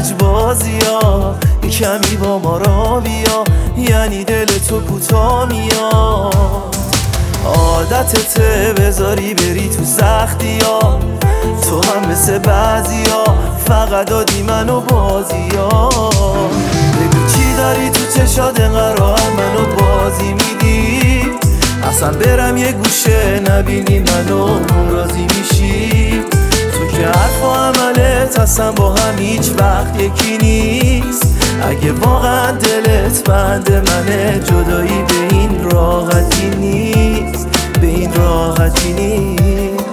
لجبازی ها، یه کمی با ما را بیا، یعنی دل تو کوتا میاد. عادتته بذاری بری تو سختی ها، تو هم مثل بعضی ها فقط دادی منو بازی ها. بگو چی داری تو چشات انقدر منو بازی میدی، اصلا برم یه گوشه نبینی منو راضی میشی. تو که حرف و عملت اصلا با هم هیچ وقت یکی نیست. اگه واقعا دلت بند منه جدایی به این راحتی نیست، به این راحتی نیست.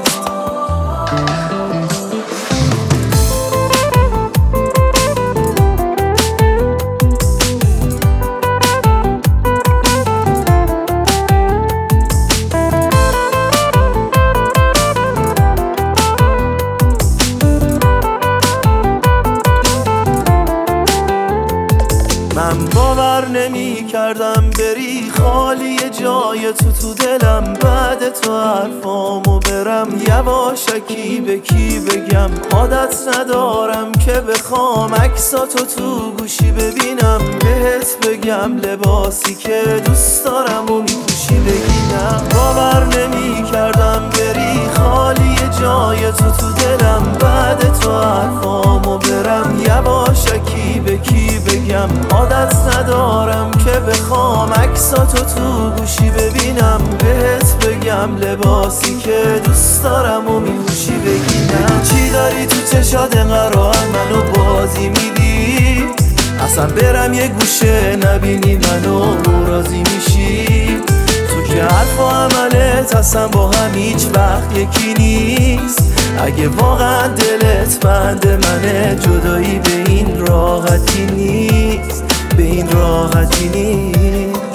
من باور نمی کردم بری خالی جای تو دلم، بعد تو حرفامو برم یواشکی به کی بگم. عادت ندارم که بخوام عکساتو تو گوشی ببینم، بهت بگم لباسی که دوست دارم و میپوشی بگینم. باور نمی کردم بری خالی جای تو دلم، بعد تو حرفامو برم یواشکی به کی بگم. عادت ندارم که بخوام عکساتو تو گوشی ببینم، بهت بگم لباسی که دوست دارم و میپوشی بگینم. چی داری تو چشات انقدر منو بازی میدی، اصلا برم یه گوشه نبینی منو راضی میشی. تو که حرف و عملت اصلا با هم هیچ وقت یکی نیست. اگه واقعا دلت بند منه جدایی به این راحتی نیست، به این راحتی نیست.